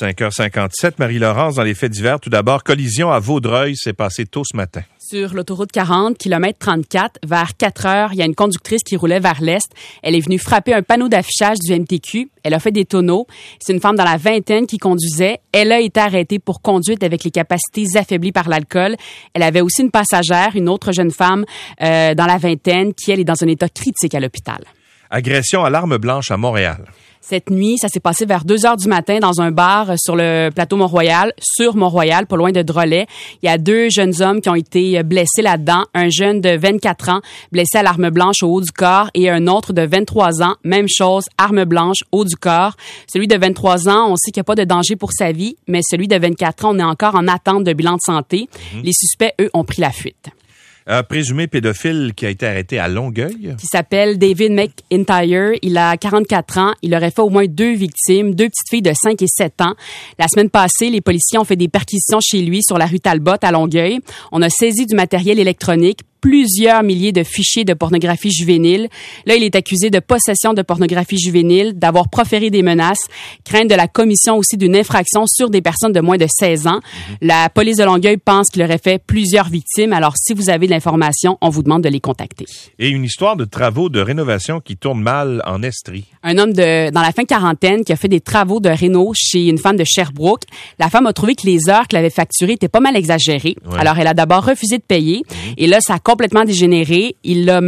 5h57, Marie-Laurence, dans les faits divers. Tout d'abord, collision à Vaudreuil, c'est passé tôt ce matin. Sur l'autoroute 40, kilomètre 34, vers 4 heures, il y a une conductrice qui roulait vers l'est. Elle est venue frapper un panneau d'affichage du MTQ. Elle a fait des tonneaux. C'est une femme dans la vingtaine qui conduisait. Elle a été arrêtée pour conduite avec les capacités affaiblies par l'alcool. Elle avait aussi une passagère, une autre jeune femme dans la vingtaine, qui, elle, est dans un état critique à l'hôpital. Agression à l'arme blanche à Montréal. Cette nuit, ça s'est passé vers 2 heures du matin dans un bar sur le plateau Mont-Royal, sur Mont-Royal, pas loin de Drolet. Il y a 2 jeunes hommes qui ont été blessés là-dedans. Un jeune de 24 ans, blessé à l'arme blanche au haut du corps, et un autre de 23 ans, même chose, arme blanche, haut du corps. Celui de 23 ans, on sait qu'il n'y a pas de danger pour sa vie, mais celui de 24 ans, on est encore en attente de bilan de santé. Les suspects, eux, ont pris la fuite. Un présumé pédophile qui a été arrêté à Longueuil. Qui s'appelle David McIntyre. Il a 44 ans. Il aurait fait au moins 2 victimes, 2 petites filles de 5 et 7 ans. La semaine passée, les policiers ont fait des perquisitions chez lui sur la rue Talbot à Longueuil. On a saisi du matériel électronique, plusieurs milliers de fichiers de pornographie juvénile. Là, il est accusé de possession de pornographie juvénile, d'avoir proféré des menaces, crainte de la commission aussi d'une infraction sur des personnes de moins de 16 ans. La police de Longueuil pense qu'il aurait fait plusieurs victimes. Alors, si vous avez de l'information, on vous demande de les contacter. Et une histoire de travaux de rénovation qui tourne mal en Estrie. Un homme dans la fin quarantaine qui a fait des travaux de réno chez une femme de Sherbrooke. La femme a trouvé que les heures qu'elle avait facturées étaient pas mal exagérées. Ouais. Alors, elle a d'abord refusé de payer. Et là, ça a complètement dégénéré. Il l'aurait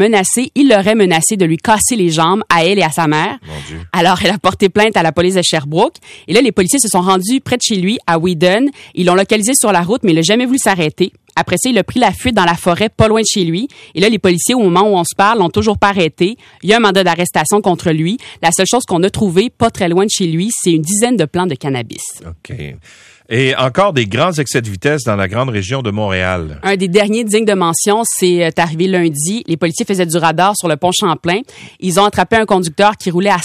menacé de lui casser les jambes à elle et à sa mère. Mon Dieu. Alors, elle a porté plainte à la police de Sherbrooke. Et là, les policiers se sont rendus près de chez lui, à Whedon. Ils l'ont localisé sur la route, mais il n'a jamais voulu s'arrêter. Après ça, il a pris la fuite dans la forêt, pas loin de chez lui. Et là, les policiers, au moment où on se parle, l'ont toujours pas arrêté. Il y a un mandat d'arrestation contre lui. La seule chose qu'on a trouvée, pas très loin de chez lui, c'est une dizaine de plants de cannabis. OK. Et encore des grands excès de vitesse dans la grande région de Montréal. Un des derniers dignes de mention, c'est arrivé lundi. Les policiers faisaient du radar sur le pont Champlain. Ils ont attrapé un conducteur qui roulait à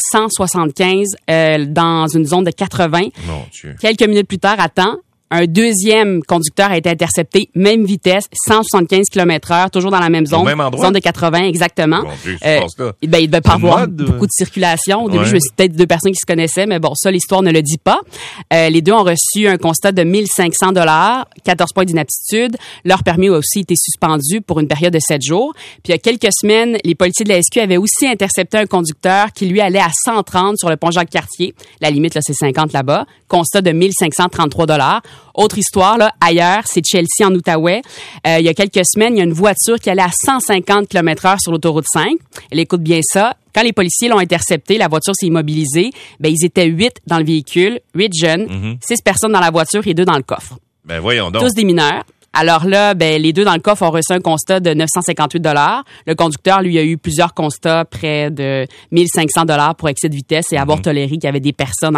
175 dans une zone de 80. Mon Dieu. Quelques minutes plus tard, à temps, un deuxième conducteur a été intercepté, même vitesse, 175 km/h, toujours dans la même zone. Au même endroit? Zone de 80, exactement. Bon Dieu, il devait pas avoir beaucoup de circulation. Au début, je me suis dit peut-être 2 personnes qui se connaissaient, mais bon, ça, l'histoire ne le dit pas. Les 2 ont reçu un constat de 1 500 $, 14 points d'inaptitude. Leur permis a aussi été suspendu pour une période de 7 jours. Puis il y a quelques semaines, les policiers de la SQ avaient aussi intercepté un conducteur qui, lui, allait à 130 sur le pont Jacques-Cartier. La limite, là, c'est 50 là-bas. Constat de 1 533 $. Autre histoire, là, ailleurs, c'est Chelsea, en Outaouais. Il y a quelques semaines, il y a une voiture qui allait à 150 km/h sur l'autoroute 5. Elle écoute bien ça. Quand les policiers l'ont interceptée, la voiture s'est immobilisée. Ils étaient 8 dans le véhicule, 8 jeunes, 6 personnes dans la voiture et 2 dans le coffre. Ben voyons donc. Tous des mineurs. Alors là, les 2 dans le coffre ont reçu un constat de 958 $. Le conducteur, lui, a eu plusieurs constats, près de 1 500 $ pour excès de vitesse et avoir toléré qu'il y avait des personnes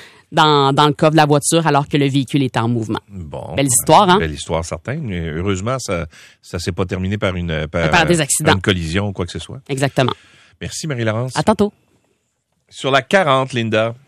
dans le coffre de la voiture alors que le véhicule était en mouvement. Bon. Belle histoire, hein? Belle histoire, certain. Mais heureusement, ça s'est pas terminé par par des accidents. Une collision ou quoi que ce soit. Exactement. Merci, Marie-Laurence. À tantôt. Sur la 40, Linda.